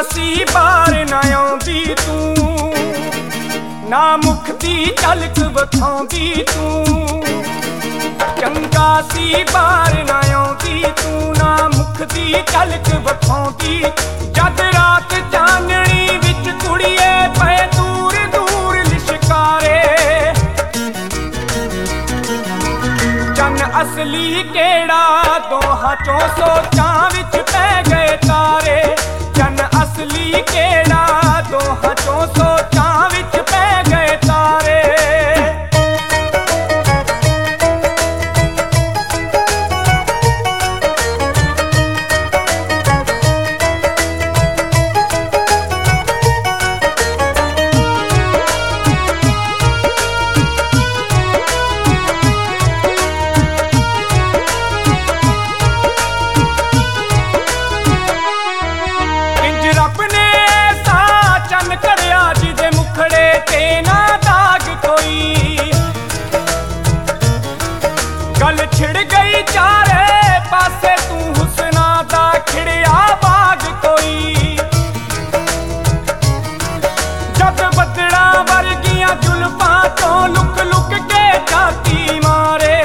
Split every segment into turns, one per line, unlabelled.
सी बार ना आउंदी तू, ना मुख दी झलक विखाउंदी तू। चंगा सी बार ना आउंदी तू, ना मुख दी झलक विखाउंदी। जद रात चानणी विच कुड़िए पे दूर दूर लिशकारे, चन असली केड़ा दोहां चों सोचां विच पै गए तारे। चन असली केड़ा दोहां चों सोचां विच पै गए तारे। गल छिड़ गई चारे पासे, तू हुस्ना दा खिड़िया बाग कोई। जद बदड़ा वर्गियां जुल्फां चों लुक लुक के जाती मारे।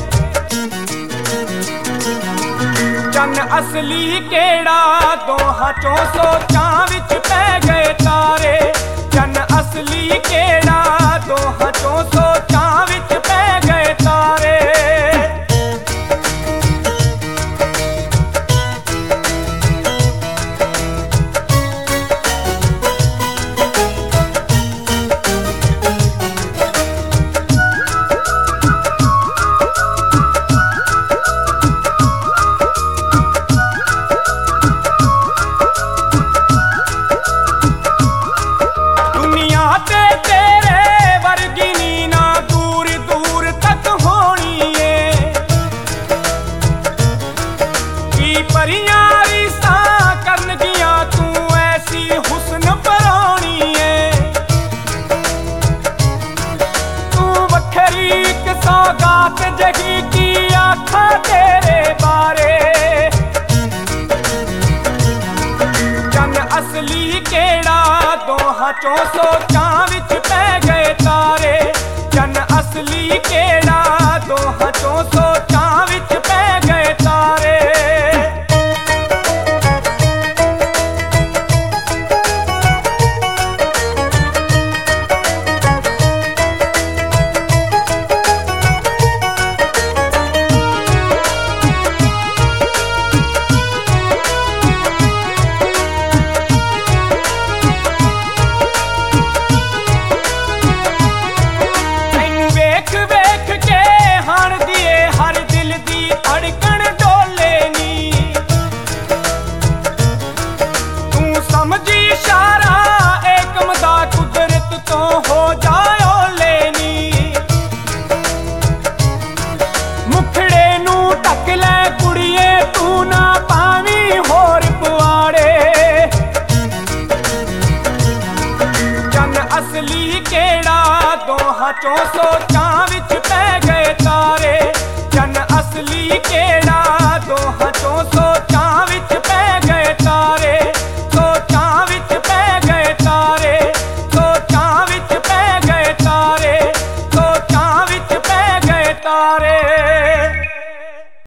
चन असली केड़ा दोहां चों सोचां विच पै गए तारे। चन असली केड़ा दोहां चों सोचां विच पै गए तारे। सौगात जगी की आखा तेरे बारे। चन असली केड़ा दोहां चों सोचां विच पै गए तारे। चन असली केड़ा दोहां चों सोचां विच पै गए तारे। असली केड़ा दोहां चों सोचां विच पै गए तारे। चन असली केड़ा